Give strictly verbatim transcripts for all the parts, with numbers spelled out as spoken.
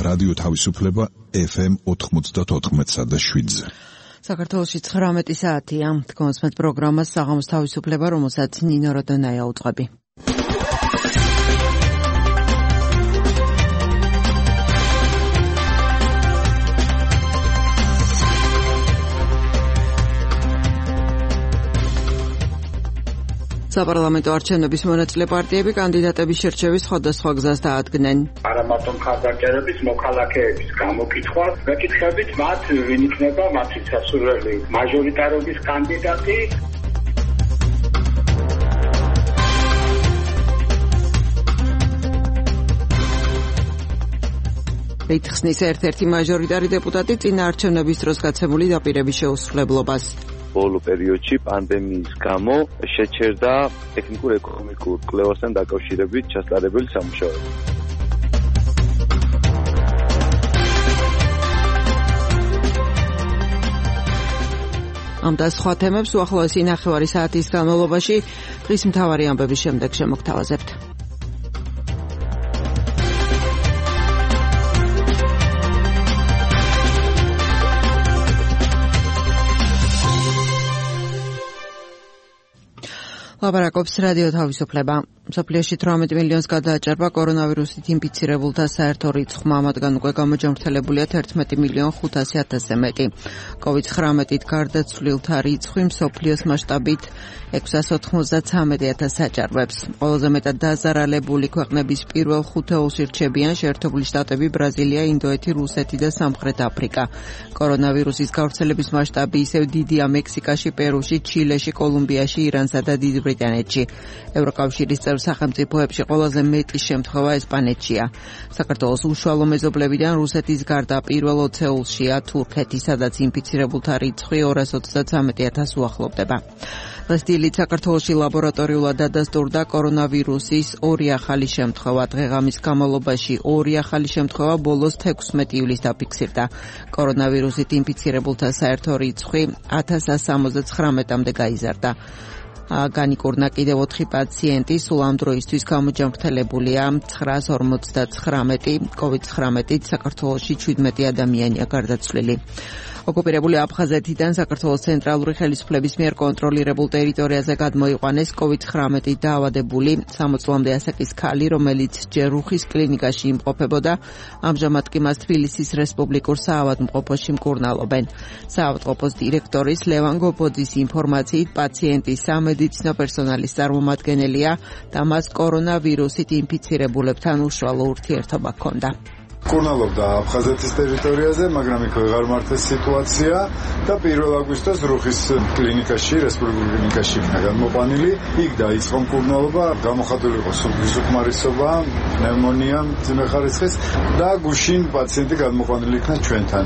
რადიო თავისუფლება ეფ ემ ოთხმოცდაოთხ და შვიდზე. საქართველოში ცხრამეტი საათია. თქონსმეთ პროგრამას საღამოს თავისუფლება, რომელსაც ნინო როდონაია უწყები. საპარლამენტო არჩევნების მონაწილე პარტიები კანდიდატების შერჩევის სხვადასხვა გზას დაადგნენ. არა მარტო მხარდამჭერების, მოქალაქეების გამოკითხვა, მეკითხებით მათ ვინ იქნება მათი სასურველი მაჟორიტარობის კანდიდატი. იხსნის ერთ-ერთი მაჟორიტარი დეპუტატი წინა არჩევნების დროს გაცემული დაპირების შეუსრულებლობას. ბოლო პერიოდში პანდემიის გამო შეჩერდა ტექნიკურ-ეკონომიკურ კვლევასთან დაკავშირებით ჩასწარებელი სამუშაოები. ამ და სხვა თემებს უახლოესი ნახევარი საათის განმავლობაში დღის მთავარი ამბების შემდეგ შემოგთავაზებთ. ლაპარაკობს რადიო თავისუფლება. მსოფლიოში თვრამეტ მილიონს გადააჭარბა კორონავირუსით ინფიცირებულთა საერთო რიცხვმა, მათგან უკვე გამოჯანმრთელებულია თერთმეტი მილიონ ხუთასი ათასზე მეტი. კოვიდ ცხრამეტით გარდაცვლილთა რიცხვი მსოფლიოს მასშტაბით ექვსას ოთხმოცდაცამეტი ათასს აჭარბებს. ყველაზე მეტად დაზარალებული ქვეყნების პირველ ხუთეულში რჩებიან შეერთებული შტატები, ბრაზილია, ინდოეთი, რუსეთი და სამხრეთ აფრიკა. კორონავირუსის გავრცელების მასშტაბი ისევ დიდია მექსიკაში, პერუში, ჩილეში, კოლუმბიაში, ირანსა და დიდ ბრიტანეთში. ევროკავშირის წევრ სახელმწიფოებში ყველაზე მეტი შემთხვევა ესპანეთშია. საქართველოს უშუალო მეზობლებიდან რუსეთის გარდა პირველ ოცეულშია თურქეთი, სადაც ინფიცირებულთა რიცხვი ორას ოცდაცამეტი ათასს უახლოვდება. დღეს დილით საქართველოში ლაბორატორიულად დადასტურდა კორონავირუსის ორი ახალი შემთხვევა. დღეღამის განმავლობაში ორი ახალი შემთხვევა ბოლოს თექვსმეტი ივლისს დაფიქსირდა. კორონავირუსით ინფიცირებულთა საერთო რიცხვი ათას სამოცდაცხრამეტამდე გაიზარდა. განიკურნა კიდევ ოთხი პაციენტი, სულ ამ დროისთვის გამოჯანმრთელებულია ცხრას ორმოცდაცხრამეტი, კოვიდ ცხრამეტით საქართველოში შვიდმეტი ადამიანია გარდაცვლილი. ოკუპირებული აფხაზეთიდან საქართველოს ცენტრალური ხელისუფლების მიერ კონტროლირებულ ტერიტორიაზე გადმოიყვანეს კოვიდ ცხრამეტით დაავადებული სამოცლამდე ასაკის ქალი, რომელიც ჯერ რუხის კლინიკაში იმყოფებოდა, ამჟამად კი მას თბილისის რესპუბლიკურ საავადმყოფოში მკურნალობენ. საავადმყოფოს დირექტორის ლევან გობოძის ინფორმაციით პაციენტი სამედიცინო პერსონალის წარმომადგენელია და მას კორონავირუსით ინფიცირებულებთან უშუალო ურთიერთობა ჰქონდა. მკურნალობდა აფხაზეთის ტერიტორიაზე, მაგრამ იქ ვეღარ მართეს სიტუაცია და პირველ აგვისტოს რუხის კლინიკაში, რესპუბლიკურ კლინიკაში იქნა გამოყვანილი. იქ დაიწყო მკურნალობა, გამოხატული იყო სუფრის უკმარისობა, პნევმონია, მძიმე ხარისხის და გუშინ პაციენტი გამოყვანილი იქნა ჩვენთან.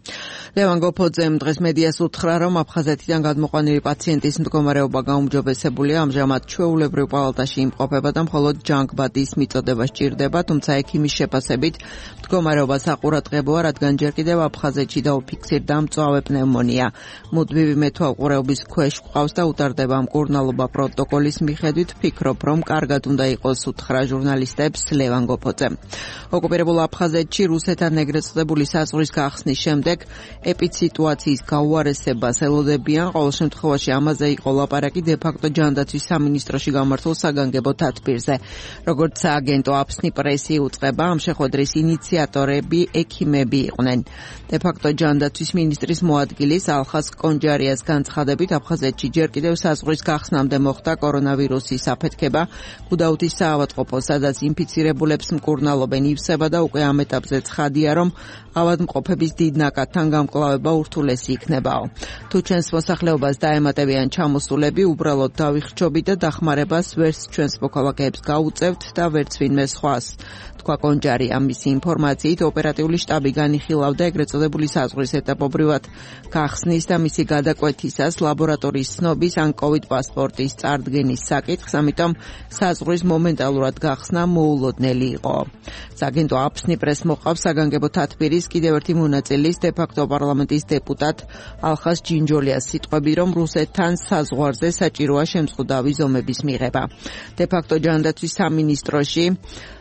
ლევან გობოძემ დღეს მედიას უთხრა, რომ აფხაზეთიდან გადმოყვანილი პაციენტის მდგომარეობა გაუმჯობესებულია, ამჟამად ჩვეულებრივ პალატაში იმყოფება და მხოლოდ ჯანგბადის მიწოდება სჭირდება, თუმცა ექიმის შეფასებით მდგომარეობა საყურადღებოა, რადგან ჯერ კიდევ აფხაზეთში დაუფიქსირდა მწვავე პნევმონია. მუდმივი მეთვალყურეობის ქვეშ ყავს და უტარდება მკურნალობა პროტოკოლის მიხედვით. ფიქრობ, რომ კარგად უნდა იყოს, უთხრა ჟურნალისტებს ლევან გობოძემ. ოკუპირებულ აფხაზეთში რუსეთთან ეგრეთ წოდებული საზღვრის გახსნის შემდეგ ეპიდსიტუაციის გაუარესებას ელოდებიან. ყოველ შემთხვევაში ამაზე იყო ლაპარაკი დე-ფაქტო ჯანდაცვის სამინისტროში გამართულ საგანგებო თათბირზე. როგორც სააგენტო აფსნი პრესი უწყება, ამ შეხვედრის ინიციატორები ექიმები იყვნენ. დე-ფაქტო ჯანდაცვის მინისტრის მოადგილის ალხას კონჯარიას განცხადებით, აფხაზეთში ჯერ კიდევ საზღვრის გახსნამდე მოხდა კორონავირუსის აფეთქება. გუდაუთის საავადმყოფო, სადაც ინფიცირებულებს მკურნალობენ, ივსება და უკვე ამ ეტაპზე ცხადია, რომ ავადმყოფების დიდ ნაკადთან გამკლავება ურთულესი იქნებაო. თუ ჩვენს მოსახლეობას დაემატებიან ჩამოსულები, უბრალოდ დავიხრჩობით და დახმარებას ვერც ჩვენს მოქალაქეებს გაუწევთ და ვერც ვინმე სხვას. თქვა კონჯარია. მისი ინფორმაციით ოპერატიული შტაბი განიხილავდა ეგრეთ წოდებული საზღვრის ეტაპობრივად გახსნის და მისი გადაკვეთისას ლაბორატორიის ცნობის ან კოვიდ პასპორტის წარდგენის საკითხს, ამიტომ საზღვრის მომენტალურად გახსნა მოულოდნელი იყო. სააგენტო აფსნი პრეს მოყავს საგანგებო თათბირის კიდევ ერთი მონაწილის დე-ფაქტო პარლამენტის დეპუტატ ალხას ჯინჯოლიას სიტყვები, რომ რუსეთთან საზღვარზე საჭიროა შემწყუდავი ზომების მიღება. დე-ფაქტო ჯანდაცვის სამინისტროში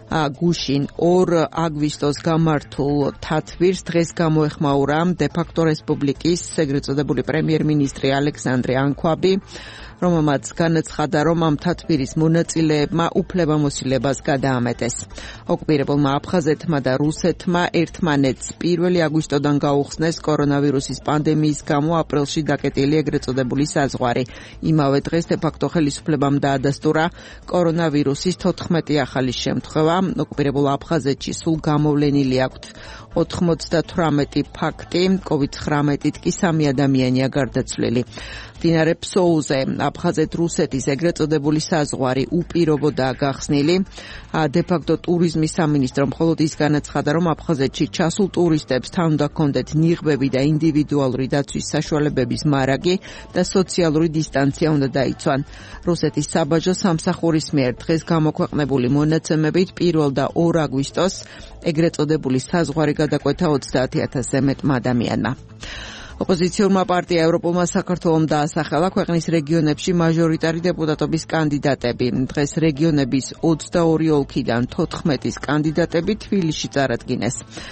გუშინ ორ აგვისტოს გამართულ თათბირს დღეს გამოეხმაურა დე-ფაქტო რესპუბლიკის ეგრეთ წოდებული პრემიერ-მინისტრი ალექსანდრე ანქვაბი, რომელმაც განაცხადა, რომ ამ თათბირის მონაწილეებმა უფლებამოსილებას გადაამეტეს. ოკუპირებულმა აფხაზეთმა და რუსეთმა ერთმანეთს პირველი აგვისტოდან გაუხსნეს კორონავირუსის პანდემიის გამო აპრილში დაკეტილი ეგრეთ წოდებული საზღვარი. იმავე დღეს დე-ფაქტო ხელისუფლებამ დაადასტურა კორონავირუსის თოთხმეტი ახალი შემთხვევა. ოკუპირებულ აფხაზეთში სულ გამოვლენილი აქვთ ოთხმოცდათვრამეტი ფაქტი, კოვიდ ცხრამეტით კი სამი ადამიანია გარდაცვლილი. მდინარე ფსოუზე აფხაზეთ-რუსეთის ეგრეთ წოდებული საზღვარი უპირობოდაა გახსნილი. დე-ფაქტო ტურიზმის სამინისტრო მხოლოდ ის განაცხადა, რომ აფხაზეთში ჩასულ ტურისტებს თან უნდა ჰქონდეთ ნიღბები და ინდივიდუალური დაცვის საშუალებების მარაგი და სოციალური დისტანცია უნდა დაიცვან. რუსეთის საბაჟო სამსახურის მიერ დღეს გამოქვეყნებული მონაცემებით პირველ და ორ აგვისტოს ეგრეთ წოდებული საზღვარი გადაკვეთა ოცდაათი ათასზე მეტმა ადამიანმა. ოპოზიციურმა პარტია ევროპულმა საქართველომ დაასახელა ქვეყნის რეგიონებში მაჟორიტარი დეპუტატობის კანდიდატები. დღეს რეგიონების ოცდაორი ოლქიდან თოთხმეტის კანდიდატები თბილისში წარადგინეს.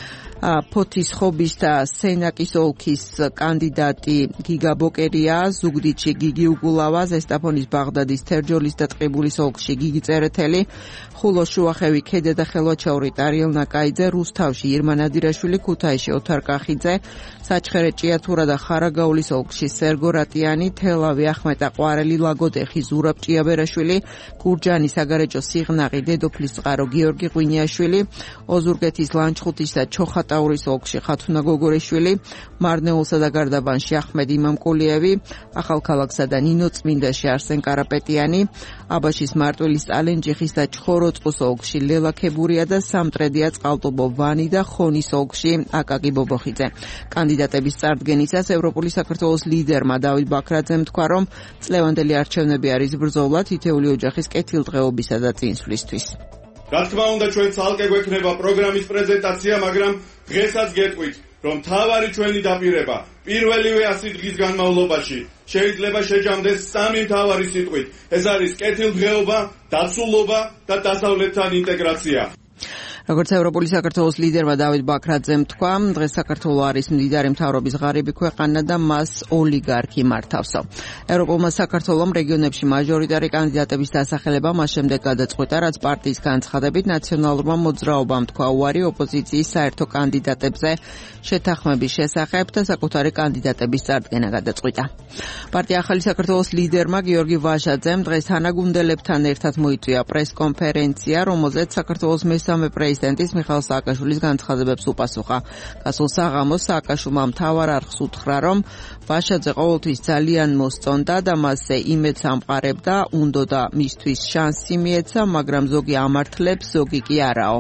ფოთის-ხობის და სენაკის ოლქის კანდიდატი გიგა ბოკერია, ზუგდიდში გიგი უგულავა, ზესტაფონის ბაღდადის თერჯოლის და ტყიბულის ოლქში გიგი წერეთელი, ხულოს შუახევი ქედა და ხელვაჩაური ტარიელ ნაკაიძე, რუსთავში ირმა ნადირაშვილი, ქუთაისში ოთარ კახიძე, საჩხერე ჭიათურა და ხარაგაულის ოლქში სერგო რატიანი, თელავი ახმეტა ყვარელი, ლაგოდეხი ზურაბ ჭიაბერაშვილი, გურჯანის საგარეჯო სიღნაღი, დედოფლის წყარო გიორგი ღვინიაშვილი, ოზურგეთის ლანჩხუთის და ჩოხატაურის ოლქში ხათუნა გოგორეშვილი, მარნეულსა და გარდაბანში ახმედ იმამკულიევი, ახალქალაქსა და ნინოწმინდაში არსენ კარაპეტიანი, აბაშის მარტვილის წალენჯიხის და ჩხოროწყუს ოლქში ლელა ქებურია და სამტრედია წყალტუბო ვანი და ხონის ოლქში აკაკი ბობოხიძე. კანდიდატების წარდგენისას ევროპული საქართველოს ლიდერმა დავით ბაქრაძემ თქვა, რომ წლევანდელი არჩევნები არის ბრძოლა თითოეული ოჯახის კეთილდღეობისა და წინსვლისთვის. რა თქმა უნდა, ჩვენ ცალკე გვექნება პროგრამის პრეზენტაცია, მაგრამ დღესაც გეტყვით, რომ მთავარი ჩვენი დაპირება პირველივე ასი დღის განმავლობაში შეიძლება შეჯამდეს სამი მთავარი სიტყვით. ეს არის კეთილდღეობა, დაცულობა და დასავლეთთან ინტეგრაცია. როგორც ევროპული საქართველოს ლიდერმა დავით ბაქრაძემ თქვა, დღეს საქართველო არის მდიდარი მთავრობის ღარიბი ქვეყანა და მას ოლიგარქი მართავსო. ევროპულმა საქართველომ რეგიონებში მაჟორიტარი კანდიდატების დასახელება მას შემდეგ გადაწყვიტა, რაც პარტიის განცხადებით ნაციონალურმა მოძრაობამ თქვა უარი ოპოზიციის საერთო კანდიდატებზე შეთანხმების შესახებ და საკუთარი კანდიდატების წარდგენა გადაწყვიტა. პარტია ახალი საქართველოს ლიდერმა გიორგი ვაშაძემ დღეს თანაგუნდელებთან ერთად მოიწვია პრესკონფერენცია, რომელზეც საქართველოს მესამე პრეზიდენტის მიხაილ სააკაშვილის განცხადებებს უპასუხა. გასულ საღამოს სააკაშვილმა მთავარ არხს უთხრა, რომ ვაშაძე ყოველთვის ძალიან მოსწონდა და მასზე იმედს ამყარებდა, უნდოდა მისთვის შანსი მიეცა, მაგრამ ზოგი ამართლებს, ზოგი კი არაო.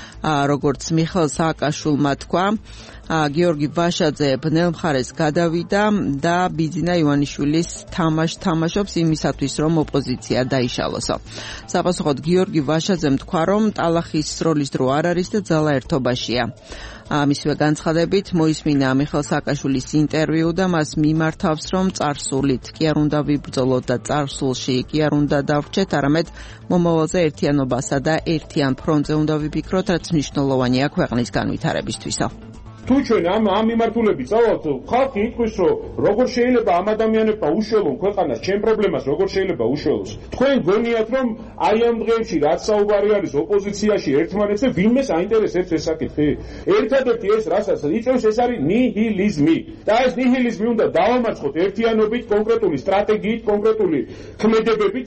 როგორც მიხაილ სააკაშვილმა თქვა, გიორგი ვაშაძე ბნელ მხარეს გადავიდა და ბიძინა ივანიშვილის თამაშ თამაშობს იმისათვის, რომ ოპოზიცია დაიშალოსო. საპასუხოდ გიორგი ვაშაძემ თქვა, რომ ტალახის როლის დრო არ არის და ძალა ერთობაშია. მისივე განცხადებით მოისმინა მიხაილ სააკაშვილის ინტერვიუ და მას მიმართავს, რომ წარსულით კი არ უნდა ვიბრძოლოთ და წარსულში კი არ უნდა დავრჩეთ, არამედ მომავალზე ერთიანობასა და ერთიან ფრონტზე უნდა ვიფიქროთ, რაც მნიშვნელოვანია ქვეყნის განვითარებისთვისო. თუ ჩვენ ამ ამ მიმართულებით წავავთ, ხალხი იტყვის, რომ როგორ შეიძლება ამ ადამიანებმა უშველონ ქვეყანას, ჩემ პრობლემას როგორ შეიძლება უშველოს. თქვენ გონიათ, რომ აი ამ დღეებში რაც საუბარი არის ოპოზიციაში ერთმანეთზე, ვინმე საინტერესებს ეს საკითხი? ერთადერთი ეს, რასაც იწევს, ეს არის ნიჰილიზმი. და ეს ნიჰილიზმი უნდა დავამარცხოთ ერთიანობით, კონკრეტული სტრატეგიით, კონკრეტული ქმედებებით.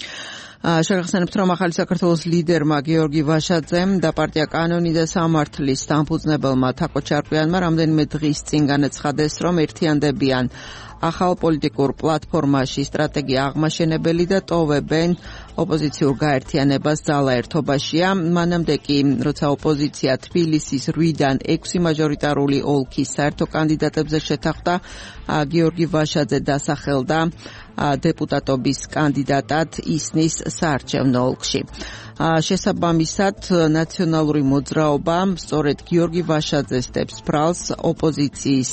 შეგახსენებთ, რომ ახალი საქართველოს ლიდერმა გიორგი ვაშაძემ და პარტია კანონი და სამართლის დამფუძნებელმა თაკო ჩარკვიანმა რამდენიმე დღის წინ განაცხადეს, რომ ერთიანდებიან ახალ პოლიტიკურ პლატფორმაში სტრატეგია აღმაშენებელი და ტოვებენ ოპოზიციურ გაერთიანებას ძალა ერთობაშია. მანამდე კი, როცა ოპოზიცია თბილისის რვიდან ექვსი მაჟორიტარული ოლქის საერთო კანდიდატებზე შეთანხმდა, გიორგი ვაშაძე დასახელდა დეპუტატობის კანდიდატად ისნის საარჩევნო ოლქში. შესაბამისად, ნაციონალური მოძრაობა სწორედ გიორგი ვაშაძეს დებს ბრალს ოპოზიციის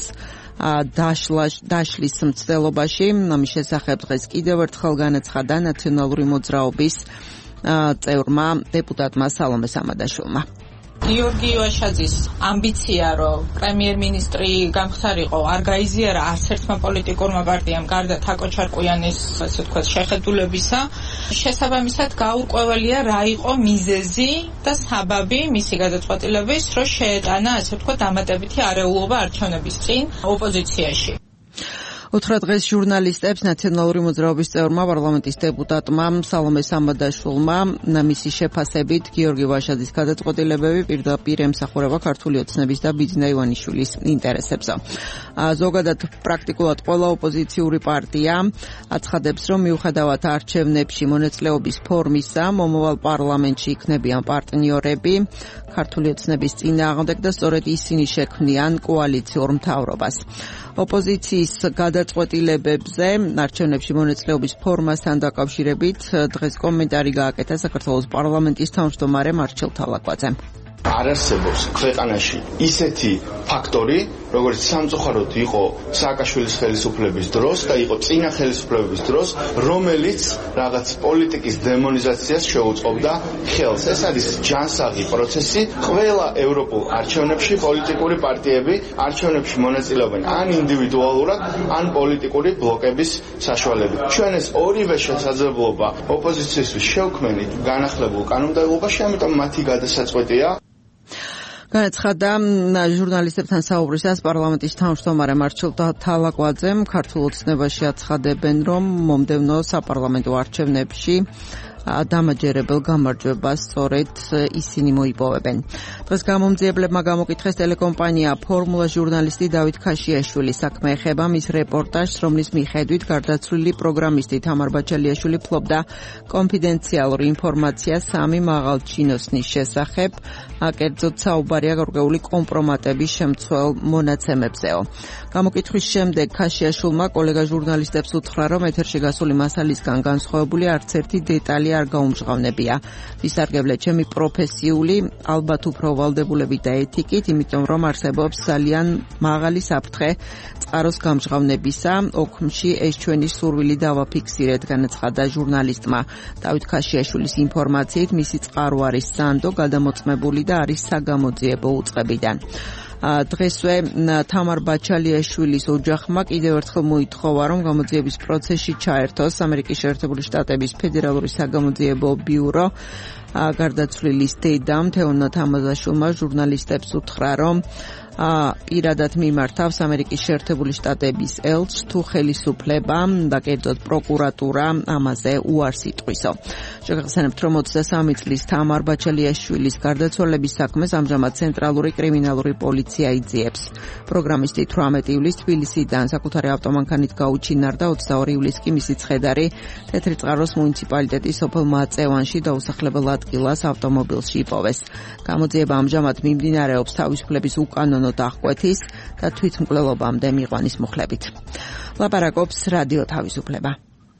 დაშლის მცდელობაში. ამის შესახებ დღეს კიდევ ერთხელ განაცხადა ნაციონალური მოძრაობის წევრმა დეპუტატმა სალომე სამადაშვილმა. გიორგი ვაშაძის ამბიცია, რომ პრემიერ-მინისტრი გამხდარიყო, არ გაიზიარა არც ერთმა პოლიტიკურმა პარტიამ გარდა თაკო ჩარკვიანის, ასე ვთქვათ, შეხედულებისა. შესაბამისად, გაურკვეველია რა იყო მიზეზი და საბაბი მისი გადაწყვეტილების, რომ შეეტანა, ასე ვთქვათ, დამატებითი არეულობა არჩევნების წინ ოპოზიციაში. უთხრა დღეს ჟურნალისტებს ნაციონალური მოძრაობის წევრმა პარლამენტის დეპუტატმა სალომე სამადაშვილმა მისი შეფასებით გიორგი ვაშაძის გადაწყვეტილებები პირდაპირ ემსახურება ქართული ოცნების და ბიძინა ივანიშვილის ინტერესებს. ზოგადად პრაქტიკულად ყველა ოპოზიციური პარტია აცხადებს, რომ მიუხედავად არჩევნებში მონაწილეობის ფორმისა, მომავალ პარლამენტში იქნებიან პარტნიორები ქართული ოცნების წინააღმდეგ და სწორედ ისინი შექმნიან კოალიციურ მთავრობას. ოპოზიციის გადაწყვეტილებებზე არჩევნებში მონაწილეობის ფორმასთან დაკავშირებით დღეს კომენტარი გააკეთა საქართველოს პარლამენტის თავმჯდომარე მარჩელ თალაკვაძემ. არ არსებობს ქვეყანაში ისეთი ფაქტორი, როგორც სამწუხაროდ იყო სააკაშვილის ხელისუფლების დროს და იყო წინა ხელისუფლებების დროს, რომელიც რაღაც პოლიტიკის დემონიზაციას შეუწყობდა ხელს. ეს არის ჯანსაღი პროცესი. ყველა ევროპულ არჩევნებში პოლიტიკური პარტიები არჩევნებში მონაწილეობენ ან ინდივიდუალურად, ან პოლიტიკური ბლოკების საშუალებით. ჩვენ ეს ორივე შესაძლებლობა ოპოზიციისთვის შევქმნით განახლებულ კანონმდებლობაში, ამიტომ მათი გადასაწყვეტია. განაცხადა ჟურნალისტებთან საუბრისას პარლამენტის თავმჯდომარე მარჩელ თალაკვაძემ ქართულ ოცნებაში აცხადებენ, რომ მომდევნო საპარლამენტო არჩევნებში დამაჯერებელ გამარჯვებას სწორედ ისინი მოიპოვებენ. დღეს გამომძიებლებმა გამოკითხეს ტელეკომპანია ფორმულა ჟურნალისტი დავით ქაშიაშვილის საქმე ეხება მის რეპორტაჟს, რომლის მიხედვით გარდაცვლილი პროგრამისტი თამარ ბაჩალიაშვილი ფლობდა კონფიდენციალურ ინფორმაციას სამი მაღალჩინოსნის შესახებ, კერძოდ საუბარია გარკვეული კომპრომატების შემცველ მონაცემებზეო. გამოკითხვის შემდეგ ქაშიაშვილმა კოლეგა ჟურნალისტებს უთხრა, რომ ეთერში გასული მასალისგან განსხვავებული არც ერთი დეტალი არ გაუმჟღავნებია. ვისარგებლეთ ჩემი პროფესიული, ალბათ უფრო ვალდებულებით და ეთიკით, იმიტომ რომ არსებობს ძალიან მაღალი საფრთხე წყაროს გამჟღავნებისა. ოქმში ეს ჩვენი სურვილი დავაფიქსირეთ, განაცხადა ჟურნალისტმა. დავით ქაშიაშვილის ინფორმაციით მისი წყარო არის სანდო, გადამოწმებული და არის საგამოძიებო უწყებიდან. დღესვე თამარ ბაჩალიაშვილის ოჯახმა კიდევ ერთხელ მოითხოვა, რომ გამოძიების პროცესში ჩაერთოს ამერიკის შეერთებული შტატების ფედერალური საგამოძიებო ბიურო. გარდაცვლილის დედამ თეონა თამაზაშვილმა ჟურნალისტებს უთხრა, რომ პირადად მიმართავს ამერიკის შეერთებული შტატების ელჩს თუ ხელისუფლება და კერძოდ პროკურატურა ამაზე უარს იტყვისო. შეგახსენებთ, რომ ოცდასამი წლის თამარ ბაჩალიაშვილის გარდაცვალების საქმეს ამჟამად ცენტრალური კრიმინალური პოლიცია იძიებს. პროგრამისტი თვრამეტი ივლისს თბილისიდან საკუთარი ავტომანქანით გაუჩინარდა, ოცდაორი ივლისს კი მისი ცხედარი თეთრიწყაროს მუნიციპალიტეტის სოფელ მაწევანში დაუსახლებელ ადგილას ავტომობილში იპოვეს. გამოძიება ამჟამად მიმდინარეობს თავისუფლების უკანონო დახკვეთის და თვითმკვლელობამდე მიყვანის მუხლებით. ლაპარაკობს რადიო თავისუფლება.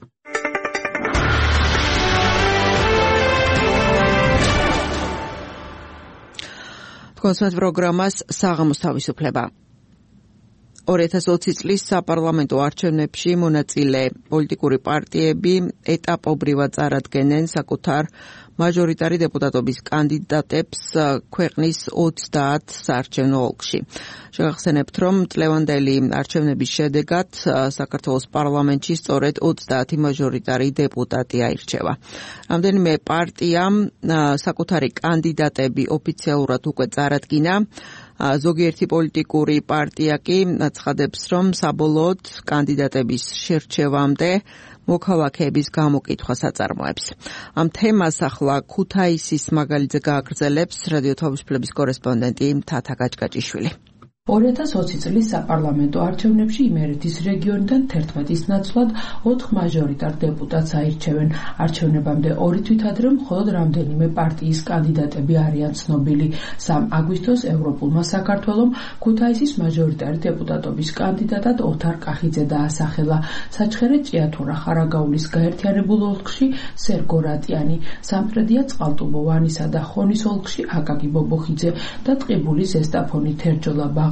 კონსერტ პროგრამას საღამოს თავისუფლება. ორი ათას ოცი წლის საპარლამენტო არჩევნებში მონაწილე პოლიტიკური პარტიები ეტაპობრივად წარადგენენ საკუთარ მაჟორიტარი დეპუტატობის კანდიდატებს ქვეყნის ოცდაათ საარჩევნო ოლქში. შეგახსენებთ, რომ წლევანდელი არჩევნების შედეგად საქართველოს პარლამენტში სწორედ ოცდაათი მაჟორიტარი დეპუტატი აირჩევა. რამდენიმე პარტიამ საკუთარი კანდიდატები ოფიციალურად უკვე წარადგინა. ზოგიერთი პოლიტიკური პარტია კი აცხადებს, რომ საბოლოოდ კანდიდატების შერჩევამდე მოქალაქეების გამოკითხვას აწარმოებს. ამ თემას ახლა ქუთაისის მაგალითზე გააგრძელებს რადიო თავისუფლების კორესპონდენტი თათა გაჭგაჭიშვილი. ორი ათას ოცი წლის საპარლამენტო არჩევნებში იმერეთის რეგიონიდან თერთმეტის ნაცვლად ოთხ მაჟორიტარ დეპუტატს აირჩევენ. არჩევნებამდე ორი თვით ადრე მხოლოდ რამდენიმე პარტიის კანდიდატები არიან ცნობილი. სამ აგვისტოს ევროპულმა საქართველომ ქუთაისის მაჟორიტარი დეპუტატობის კანდიდატად ოთარ კახიძე დაასახელა. საჩხერე ჭიათურა ხარაგაულის გაერთიანებულ ოლქში სერგო რატიანი, სამტრედია წყალტუბო ვანისა და ხონის ოლქში აკაკი ბობოხიძე და ტყიბულის ზესტაფონი თერჯოლა ბაღ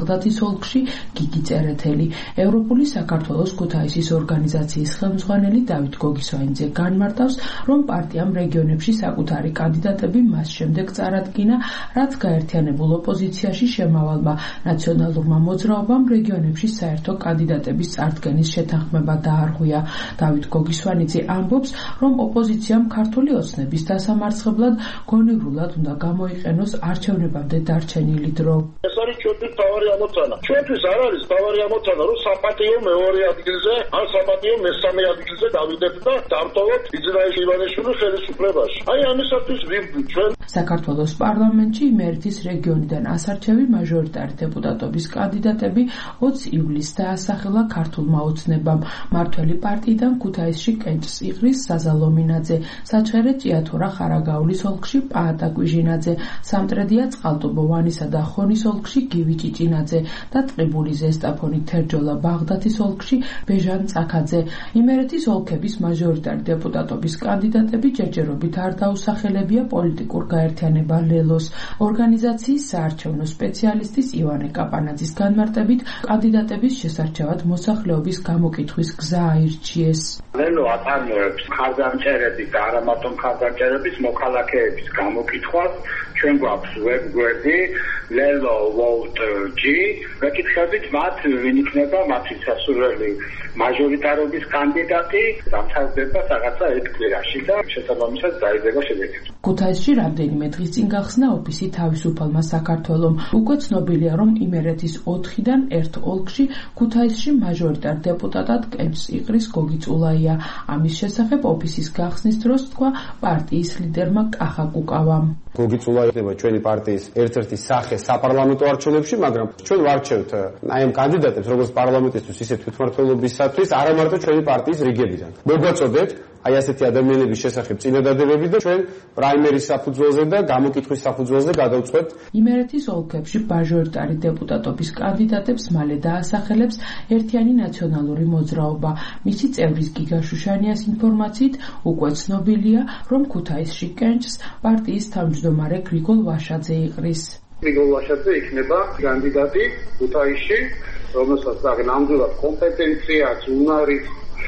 ბაღდათის ოლქში გიგი წერეთელი. ევროპული საქართველოს ქუთაისის ორგანიზაციის ხელმძღვანელი დავით გოგისვანიძე განმარტავს, რომ პარტიამ რეგიონებში საკუთარი კანდიდატები მას შემდეგ წარადგინა, რაც გაერთიანებულ ოპოზიციაში შემავალმა ნაციონალურმა მოძრაობამ რეგიონებში საერთო კანდიდატების წარდგენის შეთანხმება დაარღვია. დავით გოგისვანიძე ამბობს, რომ ოპოზიციამ ქართული ოცნების დასამარცხებლად გონივრულად უნდა გამოიყენოს არჩევნებამდე დარჩენილი დრო. ეს არის ჩვენთვის თავარი ამოცანა. ჩვენთვის არ არის თავარი ამოცანა, რომ საპატიო მეორე ადგილზე, ან საპატიო მესამე ადგილზე დავიდეთ და დავტოვოთ იძრაელ ივანიშვილის ხელისუფლებაში. აი ამისათვის ვიბრძვით ჩვენ. საქართველოს პარლამენტში იმერეთის რეგიონიდან ასარჩევი მაჟორიტარი დეპუტატობის კანდიდატები ოცი ივლისს დაასახელა ქართულმა ოცნებამ. მართველი პარტიიდან ქუთაისში კენჭს იღრის საზა ლომინაძე, საჩხერე ჭიათურა ხარაგაულის ოლქში პაატა კვიჟინაძე, სამტრედია წყალტუბო ვანისა და ხონის ოლქში გივი ჭიჭინაძე და ტყიბული ზესტაფონი თერჯოლა ბაღდათის ოლქში ბეჟან წაქაძე. იმერეთის ოლქების მაჟორიტარი დეპუტატობის კანდიდატები ჯერჯერობით არ დაუსახელებია პოლიტიკურ გაერთიანება ლელოს. ორგანიზაციის საარჩევნო სპეციალისტის ივანე კაპანაძის განმარტებით, კანდიდატების შესარჩევად მოსახლეობის გამოკითხვის გზა აირჩიეს. ლელო აწარმოებს ხარდამჭერების და არა მარტო ხარდამჭერების მოქალაქეების გამოკითხვას. ჩვენ გვაქვს ვებგვერდი ლელო ვოუტ ჯი. ვეკითხებით მათ, ვინ იქნება მათი სასურველი მაჟორიტარობის კანდიდატი, დამთავრდება რაღაცა ერთ კვირაში და შესაბამისად დაიდება შედეგი. ქუთაისში რამდენიმე დღის წინ გახსნა ოფისი თავისუფალმა საქართველომ. უკვე ცნობილია, რომ იმერეთის ოთხიდან ერთ ოლქში ქუთაისში მაჟორიტარ დეპუტატად კენჭს იღრის გოგი წულაია. ამის შესახებ ოფისის გახსნის დროს თქვა პარტიის ლიდერმა კახა კუკავამ. გოგი წულაია ხდება ჩვენი პარტიის ერთ-ერთი სახე საპარლამენტო არჩევნებში, მაგრამ ჩვენ ვარჩევთ აი ამ კანდიდატებს როგორც პარლამენტისთვის, ისე თვითმმართველობისათვის, არა მარტო ჩვენი პარტიის რიგებიდან. მოგვაწოდეთ აი ასეთი ადამიანების შესახებ წინადადებები და ჩვენ პრაიმერის საფუძველზე და გამოკითხვის საფუძველზე გადავწყვეტ. იმერეთის ოლქებში მაჟორიტარი დეპუტატობის კანდიდატებს მალე დაასახელებს ერთიანი ნაციონალური მოძრაობა. მისი წევრის გიგა შუშანიას ინფორმაციით უკვე ცნობილია, რომ ქუთაისში კენჭს პარტიის თავმჯდომარე გრიგოლ ვაშაძე იყრის. გრიგოლ ვაშაძე იქნება კანდიდატი ქუთაისში, რომელსაც ნამდვილად კომპეტენცია აქვს, უნარი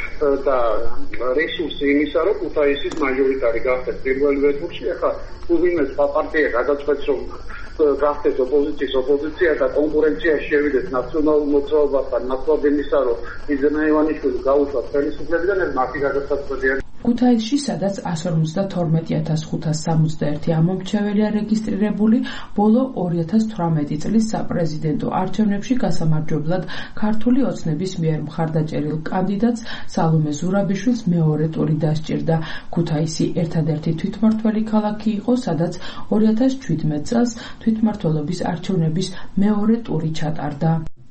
და რესურსი იმისა, რომ ქუთაისის მაჟორიტარი გახდეს პირველივე ტურში. ახლა თუ ვინმე სხვა პარტია გადაწყვეტს, რომ გახდეს ოპოზიციის ოპოზიცია და კონკურენციაში შევიდეს ნაციონალურ მოძრაობასთან, ნაცვლად იმისა, რომ იძრაელ ივანიშვილი გაუშვათ ხელისუფლებიდან, ეს მათი გადაწყვეტია. ქუთაისში, სადაც εκατს ორმოცდათორმეტი ათას ხუთას სამოცდაერთი ამომრჩეველია რეგისტრირებული, ბოლო ორი ათას თვრამეტი წლის საპრეზიდენტო არჩევნებში გასამარჯვებლად ქართული ოცნების მიერ მხარდაჭერილ კანდიდატს სალომე ზურაბიშვილს მეორე ტური დასჭირდა. ქუთაისი ერთადერთი თვითმმართველი ქალაქი იყო, სადაც ორი ათას ჩვიდმეტ წელს თვითმმართველობის არჩევნების მეორე ტური ჩატარდა.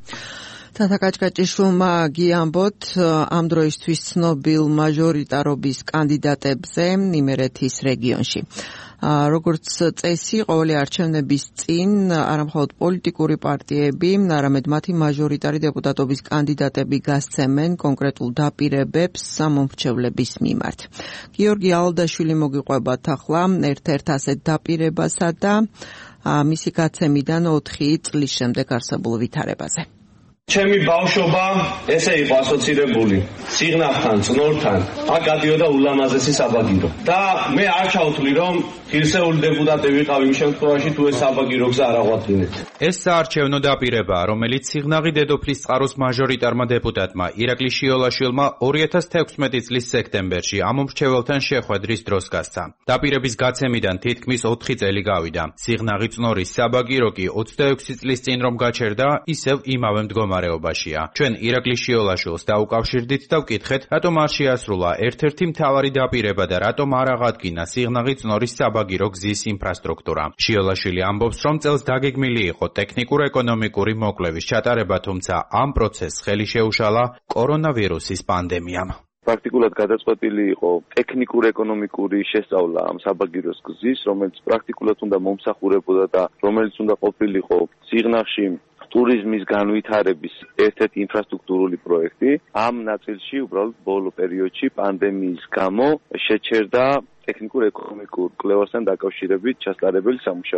თათა კაჭკაჭიშვილმა გიამბოთ ამ დროისთვის ცნობილ მაჟორიტარობის კანდიდატებზე იმერეთის რეგიონში. როგორც წესი, ყოველი არჩევნების წინ არამხოლოდ პოლიტიკური პარტიები, არამედ მათი მაჟორიტარი დეპუტატობის კანდიდატები გასცემენ კონკრეტულ დაპირებებს სამომრჩევლების მიმართ. გიორგი ალდაშვილი მოგიყვებათ ახლა ერთ-ერთ ასეთ დაპირებასა და მისი გაცემიდან ოთხი წლის შემდეგ არსებულ ვითარებაზე. ჩემი ბავშვობა ესე იყო ასოცირებული სიგნალთან, წნორთან, აქ გადიოდა ულამაზესი საბაგირო. და მე არ ჩავთვლი, რომ ღირსეული დეპუტატი ვიყავ იმ შემთხვევაში, თუ ეს საბაგირო გზა არ აღვაწინეთ. ეს საარჩევნო დაპირებაა, რომელიც სიღნაღი დედოფლის წყაროს მაჟორიტარმა დეპუტატმა ირაკლი შიოლაშვილმა ორი ათას თექვსმეტი წლის სექტემბერში ამომრჩეველთან შეხვედრის დროს გასცა. დაპირების გაცემიდან თითქმის ოთხი წელი გავიდა. სიღნაღი წნორის საბაგირო კი ოცდაექვსი წლის წინ რომ გაჩერდა, ისევ იმავე მდგომარეობაშია. ჩვენ ირაკლი შიოლაშვილს დაუკავშირდით და ვკითხეთ, რატომ არ შეასრულა ერთ-ერთი მთავარი დაპირება და რატომ არ აღადგინა სიღნაღი წნორის საბაგირო გზის ინფრასტრუქტურა. შიოლაშვილი ამბობს, რომ წელს დაგეგმილი იყო ტექნიკურ-ეკონომიკური მოკვლევის ჩატარება, თუმცა ამ პროცესს ხელი შეუშალა კორონავირუსის პანდემიამ. პრაქტიკულად გადაწყვეტილი იყო ტექნიკურ-ეკონომიკური შესწავლა ამ საბაგიროს გზის, რომელიც პრაქტიკულად უნდა მომსახურებოდა და რომელიც უნდა ყოფილიყო სიღნაღში ტურიზმის განვითარების ერთ-ერთი ინფრასტრუქტურული პროექტი. ამ ნაწილში უბრალოდ ბოლო პერიოდში პანდემიის გამო შეჩერდა ტექნიკურ-ეკონომიკურ კვლევასთან დაკავშირებით ჩასწარებელი სამუშაოები.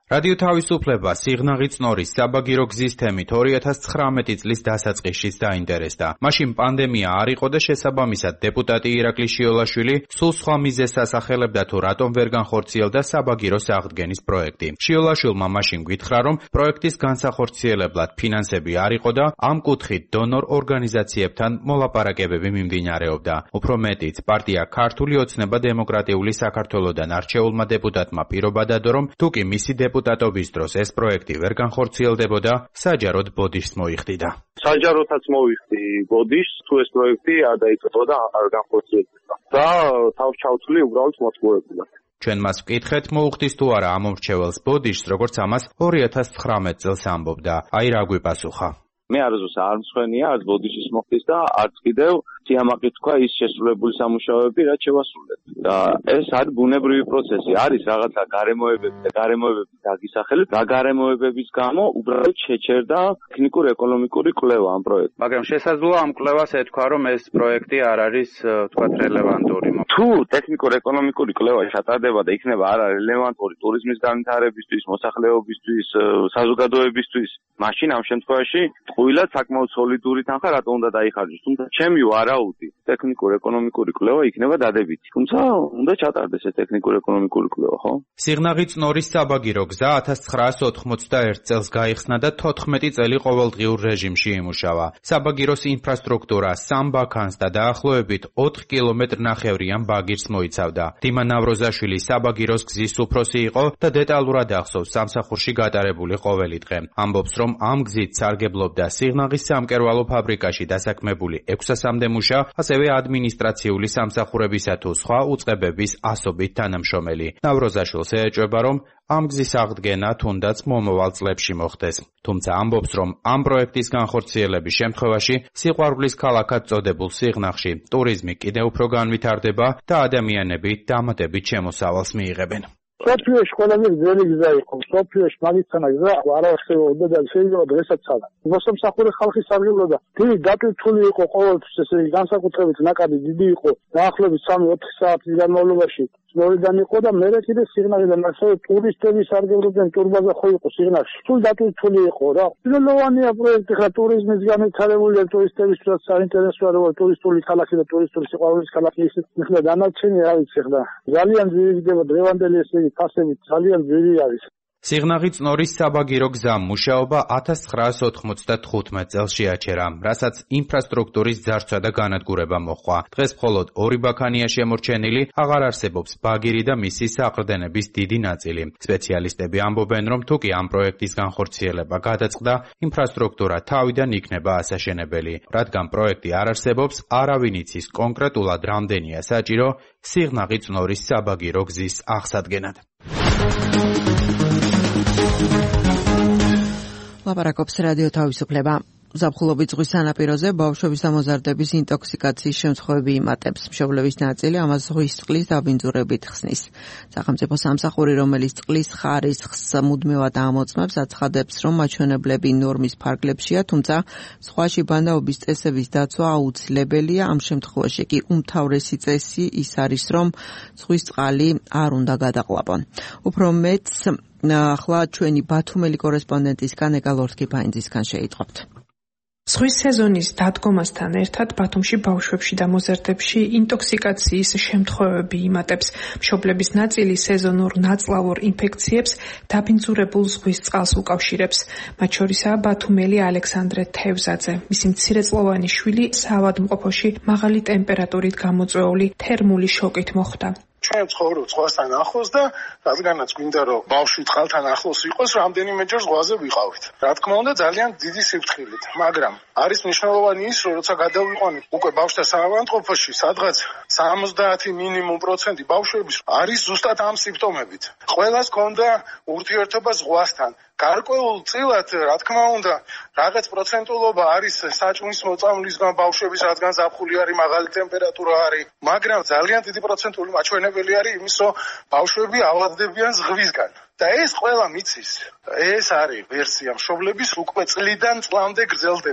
რადიო თავისუფლება სიღნაღი წნორის საბაგირო გზის თემით ორი ათას ცხრამეტი წლის დასაწყისშიც დაინტერესდა. მაშინ პანდემია არ იყო და შესაბამისად დეპუტატი ირაკლი შიოლაშვილი სულ სხვა მიზეზს ასახელებდა თუ რატომ ვერ განხორციელდა საბაგიროს აღდგენის პროექტი. შიოლაშვილმა მაშინ გითხრა, რომ პროექტის განსახორციელებლად ფინანსები არ იყო და ამ კუთხით დონორ ორგანიზაციებთან მოლაპარაკებები მიმდინარეობდა. უფრო მეტიც, პარტია ქართული ოცნება დემოკრატიული საქართველოდან არჩეულმა დეპუტატმა პირობა დადო, რომ თუ კი მისი დეპუტატობის დროს ეს პროექტი ვერ განხორციელდებოდა, საჯაროდ ბოდიშს მოიხდიდა. საჯაროდაც მოიხდი ბოდიშს, თუ ეს პროექტი არ დაიწყებოდა, არ განხორციელდებოდა. და თავს ჩავთვლი უბრალოდ მოწყურებულად. ჩვენ მას ვკითხეთ, მოუხდის თუ არა ამომრჩეველს ბოდიშს, როგორც ამას ორი ათას ცხრამეტ წელს ამბობდა. აი რა გვიპასუხა. მე არასდროს არ მცხენია, არც ბოდიშის მოხდის და არც კიდევ სიამაყით თქვა ის შესრულებული სამუშაოები, რაც შევასრულეთ. და ეს არის ბუნებრივი პროცესი, არის რაღაცა გარემოებები და გარემოებების დაგისახელებით, რა გარემოებების გამო უბრალოდ შეჩერდა ტექნიკურ-ეკონომიკური კვლევა ამ პროექტს. მაგრამ შესაძლოა ამ კვლევას ეთქვა, რომ ეს პროექტი არ არის თქვა რელევანტური. თუ ტექნიკურ-ეკონომიკური კვლევა ჩატარდება და იქნება არა რელევანტური ტურიზმის განვითარებისთვის, მოსახლეობისთვის, საზოგადოებისთვის, მაშინ ამ შემთხვევაში ტყუილად საკმაოდ სოლიდური თანხა რატომ უნდა დაიხარჯოს. თუმცა ჩემი ვარაუდი ტექნიკურ-ეკონომიკური კვლევა იქნება დადებითი. თუმცა უნდა ჩატარდეს ეს ტექნიკურ-ეკონომიკური კვლევა, ხო? სიღნაღი წნორის საბაგირო გზა ათას ცხრაას ოთხმოცდაერთ წელს გაიხსნა და თოთხმეტი წელი ყოველდღიურ რეჟიმში იმუშავა. საბაგიროს ინფრასტრუქტურა სამ ბაქანს და დაახლოებით ოთხ კილომეტრ ნახევრიან ბაგირს მოიცავდა. დიმა ნავროზაშვილი საბაგიროს გზის უფროსი იყო და დეტალურად ახსოვს სამსახურში გატარებული ყოველი დღე. ამბობს, რომ ამ გზით სარგებლობდა სიღნაღის სამკერვალო ფაბრიკაში დასაქმებული ექვსასამდე მუშა, ასევე ადმინისტრაციული სამსახურებისა თუ სხვა უწყებების ასობით თანამშრომელი. ნავროზაშვილს ეეჭვება, რომ ამ გზის აღდგენა თუნდაც მომავალ წლებში მოხდეს. თუმცა ამბობს, რომ ამ პროექტის განხორციელების შემთხვევაში სიყვარულის ქალაქად წოდებულ სიღნაღში ტურიზმი კიდევ უფრო განვითარდება და ადამიანები დამატებით შემოსავალს მიიღებენ. სოფიოში ყველაზე ძველი გზა იყო. სოფიოში მაგისტრალა გზა არ არსებობდა და შეიძლება დღესაც არა. მოსამსახურე ხალხი სარგებლობდა. დიდი დატვირთული იყო ყოველთვის, ესე იგი განსაკუთრებით ნაკადი დიდი იყო. დაახლოებით სამი ოთხი საათის განმავლობაში ფლორიდან იყო და მე კიდე სიღნაღიდან ასევე ტურისტები სარგებლობდნენ, ტურბაზა ხო იყო სიღნაღში. სულ დატვირთული იყო რა. პირველოვანია პროექტი ხა ტურიზმის განვითარებული ტურისტებისთვის საინტერესოა, რომ ტურისტული ქალაქი და ტურისტული სიყვარულის ქალაქი ისე ხლა დანარჩენი არის ხლა. ძალიან ძირითადად დღევანდელი ესე იგი ფასებით ძალიან ძირი არის. სიღნაღი წნორის საბაგირო გზა მუშაობა ათას ცხრაას ოთხმოცდათხუთმეტ წელს შეაჩერა, რასაც ინფრასტრუქტურის ძარცვა და განადგურება მოჰყვა. დღეს მხოლოდ ორი ბაქანია შემორჩენილი, აღარ არსებობს ბაგირი და მისი საყრდენების დიდი ნაწილი. სპეციალისტები ამბობენ, რომ თუ კი ამ პროექტის განხორციელება გადაწყდა, ინფრასტრუქტურა თავიდან იქნება ასაშენებელი. რადგან პროექტი არ არსებობს, არავინ იცის კონკრეტულად რამდენია საჭირო სიღნაღი წნორის საბაგირო გზის აღსადგენად. ლაპარაკობს რადიო თავისუფლება. ზაფხულობით ზღვის სანაპიროზე ბავშვების და მოზარდების ინტოქსიკაციის შემთხვევები იმატებს. მშობლების ნაწილი ამას ზღვის წყლის დაბინძურებით ხსნის. სახელმწიფო სამსახური, რომელიც წყლის ხარისხს მუდმივად ამოწმებს, აცხადებს, რომ მაჩვენებლები ნორმის ფარგლებშია, თუმცა სხვა შიბანაობის წესების დაცვა აუცილებელია. ამ შემთხვევაში კი უმთავრესი წესი ის არის, რომ ზღვის წყალი არ უნდა გადაყლაპონ. უფრო მეც ახლა ჩვენი ბათუმელი კორესპონდენტისგან ეკალორთკიფაინძისგან შეიტყობთ. ზღვის სეზონის დადგომასთან ერთად ბათუმში ბავშვებში და მოზარდებში ინტოქსიკაციის შემთხვევები იმატებს. მშობლების ნაწილი სეზონურ ნაწლავურ ინფექციებს დაბინძურებულ ზღვის წყალს უკავშირებს. მათ შორისაა ბათუმელი ალექსანდრე თევზაძე. მისი მცირეწლოვანი შვილი საავადმყოფოში მაღალი ტემპერატურით გამოწვეული თერმული შოკით მოხვდა. ჩვენ ცხოვრობ ზღვასთან ახლოს და რადგანაც გვინდა რომ ბავშვი წყალთან ახლოს იყოს, რამდენიმეჯერ ზღვაზე ვიყავით. რა თქმა უნდა, ძალიან დიდი სიფრთხილით, მაგრამ არის მნიშვნელოვანი ის, რომ როცა გადავიყვანით უკვე ბავშვთა საავადმყოფოში, სადღაც სამოცდაათი მინიმუმ პროცენტი ბავშვების არის ზუსტად ამ სიმპტომებით. ყველას ჰქონდა ურთიერთობა ზღვასთან. გარკვეულ წილად, რა თქმა უნდა, რაღაც პროცენტულობა არის საჭმლის მოწამვლისგან ბავშვების, რადგან ზაფხული არის, მაღალი ტემპერატურა არის, მაგრამ ძალიან დიდი პროცენტული მაჩვენებელი არის იმის, რომ ბავშვები ავადდებიან ზღვისგან. და ეს ყველა მიცის. ეს არის ვერსია მშობლების უკვე წლიდან წლამდე გრძელდება.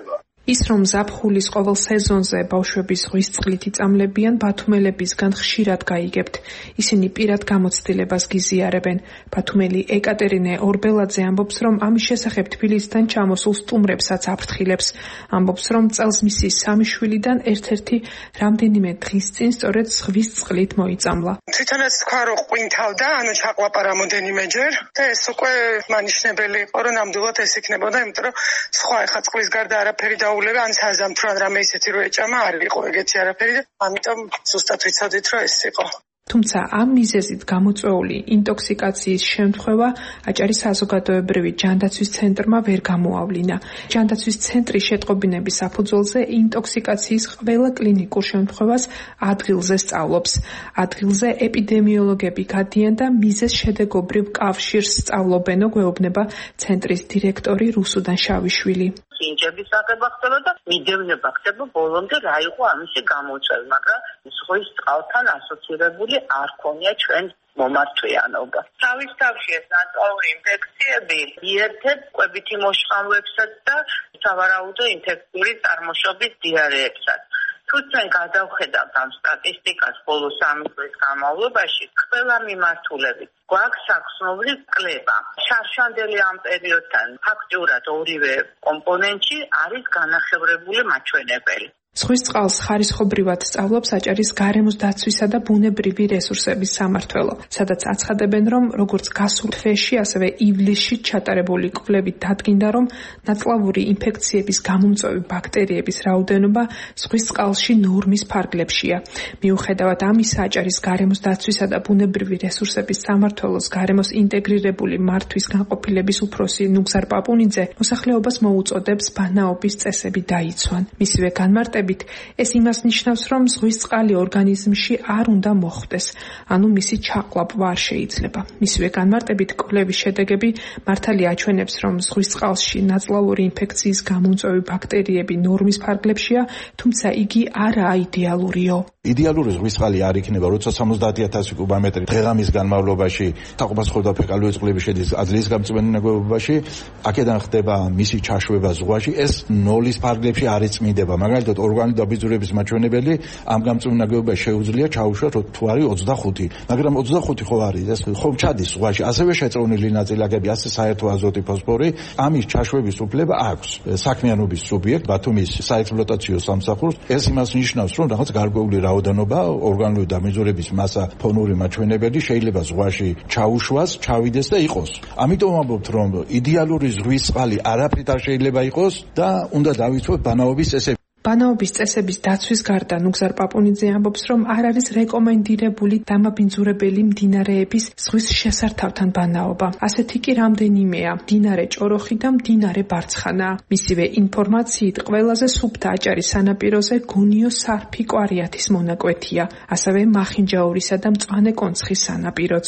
ის რომ ზაფხულის ყოველ სეზონზე ბავშვები ზღვის წყლით იწამლებიან, ბათუმელებისგან ხშირად გაიგებთ. ისინი პირად გამოცდილებას გიზიარებენ. ბათუმელი ეკატერინე ორბელაძე ამბობს, რომ ამის შესახებ თბილისიდან ჩამოსულ სტუმრებსაც აფრთხილებს. ამბობს, რომ წელს მისი სამი შვილიდან ერთ-ერთი რამდენიმე დღის წინ სწორედ ზღვის წყლით მოიწამლა. თვითონაც თქვა, რომ ყვინთავდა, ანუ ჩაყვაპა რამოდენიმეჯერ და ეს უკვე მანიშნებელი იყო, რომ ნამდვილად ეს იქნებოდა, იმიტომ რომ სხვა ეხა წყლის გარდა არაფერი და ან საზამთრო ან რამე ისეთი რო ეჭამა არ იყო ეგეთი არაფერი და ამიტომ ზუსტად ვიცოდით რომ ეს იყო. თუმცა ამ მიზეზით გამოწვეული ინტოქსიკაციის შემთხვევა აჭარის საზოგადოებრივი ჯანდაცვის ცენტრმა ვერ გამოავლინა. ჯანდაცვის ცენტრის შეტყობინების საფუძველზე ინტოქსიკაციის ყველა კლინიკურ შემთხვევას ადგილზე სწავლობს. ადგილზე ეპიდემიოლოგები გადიან და მიზეზ შედეგობრივ კავშირს სწავლობენო გვეუბნება ცენტრის დირექტორი რუსუდან შავიშვილი. ინჯების აღება ხდება და მიდევნება ხდება ბოლომდე რა იყო ამისი გამოწვევა, მაგრამ ზღვის წყალთან ასოცირებული არ ქონია ჩვენ მომართვიანობა. თავის თავში ეს ნაწლავური ინფექციები იერთებს კვებითი მოშყავებსაც და სავარაუდო ინფექციური წარმოშობის დიარეებსაც. თუ ჩვენ გადავხედავთ ამ სტატისტიკას ბოლო სამი წლის განმავლობაში, ყველა მიმართულებით გვაქვს საქსნობრივ კლება. შარშანდელი ამ პერიოდთან ფაქტიურად ორივე კომპონენტში არის განახევრებული მაჩვენებელი. ზღვის წყალს ხარისხობრივად სწავლობს აჭარის გარემოს დაცვისა და ბუნებრივი რესურსების სამმართველო, სადაც აცხადებენ, რომ როგორც გასულ თვეში, ასევე ივლისში ჩატარებული კვლევით დადგინდა, რომ ნაწლავური ინფექციების გამომწვევი ბაქტერიების რაოდენობა ზღვის წყალში ნორმის ფარგლებშია. მიუხედავად ამისა, აჭარის გარემოს დაცვისა და ბუნებრივი რესურსების სამმართველოს გარემოს ინტეგრირებული მართვის განყოფილების უფროსი ნუგზარ პაპუნიძე მოსახლეობას მოუწოდებს ბანაობის წესები დაიცვან. მისივე განმარტებით ეს იმას ნიშნავს, რომ ზღვის წყალი ორგანიზმში არ უნდა მოხვდეს, ანუ მისი ჩაყლაპვა არ შეიძლება. მისივე განმარტებით კვლევის შედეგები მართალი აჩვენებს, რომ ზღვის წყალში ნაწლავური ინფექციის გამომწვევი ბაქტერიები ნორმის ფარგლებშია, თუმცა იგი არაა იდეალურიო. იდეალური ზღვის წყალი არ იქნება, როცა სამოცდაათი ათასი კუბომეტრი დღე-ღამის განმავლობაში თაყვანს ხოვდა ფეკალიური წყლები შედის ადრეის გამწვენე ნაგებობაში, აქედან ხდება მისი ჩაშვება ზღვაში, ეს ნოლის ფარგლებში არ იწმინდება. მაგალითად ორგანული დაბინძურების მაჩვენებელი ამ გამწვენე ნაგებობაში შეუძლია ჩაუშვათ თუ არის ოცდახუთი, მაგრამ ოცდახუთი ხო არის, ეს ხომ ჩადის ზღვაში, ასევე შეწროვნილი ნაწილაკები, ასე საერთო აზოტი, ფოსფორი, ამის ჩაშვების უფლება აქვს საქმიანობის სუბიექტ ბათუმის საექსპლუატაციო სამსახურს. ეს იმას ნიშნავს, რომ რაღაც გარკვეული რაოდენობა ორგანული დაბინძურების მასა, ფონური მაჩვენებელი შეიძლება ზღვაში ჩაუშვას, ჩავიდეს და იყოს. ამიტომ ვამბობთ, რომ იდეალური ზღვის წყალი არაფრით არ შეიძლება იყოს და უნდა დავიცვათ ბანაობის წესები. ბანაობის წესების დაცვის გარდა ნუგზარ პაპუნიძე ამბობს, რომ არ არის რეკომენდირებული დამაბინძურებელი მდინარეების ზღვის შესართავთან ბანაობა. ასეთი კი რამდენიმეა: მდინარე ჭოროხი და მდინარე ბარცხანა. მისივე ინფორმაციით ყველაზე სუფთა აჭარის სანაპიროზე გუნიო სარფი კვარიათის მონაკვეთია, ასევე მახინჯაურისა და მწვანე კონცხის სანაპიროც.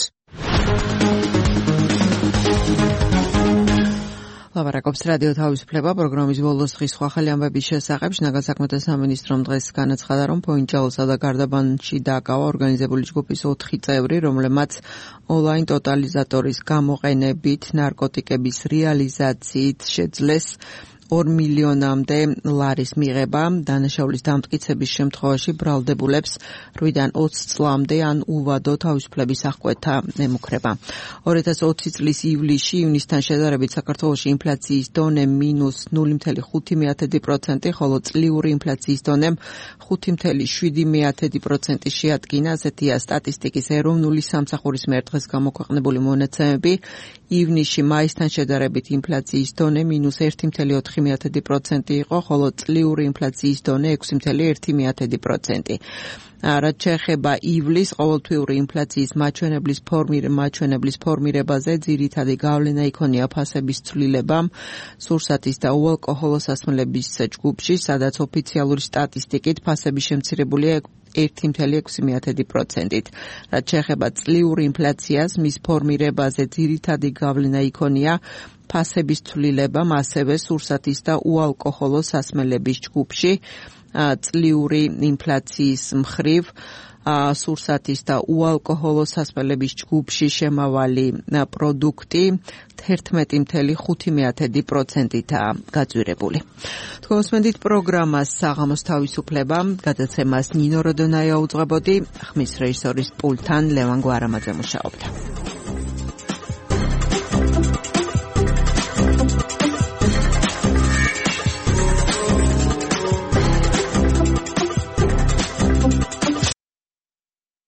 ლაპარაკობს რადიო თავისუფლება პროგრამის ბოლოს დღის სხვა ხელი ამბების შესახებ. შინაგან საქმეთა სამინისტრომ დღეს განაცხადა, რომ ფოინჯაულსა და გარდაბანში დააკავა ორგანიზებული ჯგუფის ოთხი წევრი, რომლებმაც ონლაინ ტოტალიზატორის გამოყენებით ნარკოტიკების რეალიზაციით შეძლეს ორ მილიონამდე ლარის მიღება. დანაშაულის დამტკიცების შემთხვევაში ბრალდებულებს რვიდან ოცი წლამდე ან უვადო თავისუფლების აღკვეთა ემუქრება. ორი ათას ოცი წლის ივლისში ივნისთან შედარებით საქართველოში ინფლაციის დონე მინუს ნული ფاصლე ხუთი პროცენტი, ხოლო წლიური ინფლაციის დონე ხუთი ფاصლე შვიდი პროცენტი შეადგინა. ასეთია სტატისტიკის ეროვნული სამსახურის მიერ დღეს გამოქვეყნებული მონაცემები. ივნისში მაისთან შედარებით ინფლაციის დონე მინუს ერთი ფاصლე ოთხი პროცენტი იყო, ხოლო წლიური ინფლაციის დონე ექვსი ფاصლე ერთი პროცენტი. რაც შეეხება ივლისს, ყოველთვიური ინფლაციის მაჩვენებლის ფორმირ მაჩვენებლის ფორმირებაზე ძირითადი გავლენა იქონია ფასების ცვლილებამ სურსათის და უალკოჰოლოს სასმელების ჯგუფში, სადაც ოფიციალური სტატისტიკით ფასები შემცირებულია ერთი ფاصლე ექვსი პროცენტით. რაც შეეხება წლიურ ინფლაციას, მის ფორმირებაზე ძირითადი გავლენა იქონია ფასების ცვლილებამ ასევე სურსათის და უალკოჰოლოს სასმელების ჯგუფში. წლიური ინფლაციის მხრივ სურსათის და უალკოჰოლო სასმელების ჯგუფში შემავალი პროდუქტი თერთმეტი წუთი ხუთი პროცენტითაა გაძვირებული. თქვენსმენდით პროგრამას საღამოს თავისუფლება, გადაცემას ნინო როდონაია უძღვებოდი, ხმის რეჟისორის პულტთან ლევან გვარამაძე მუშაობდა.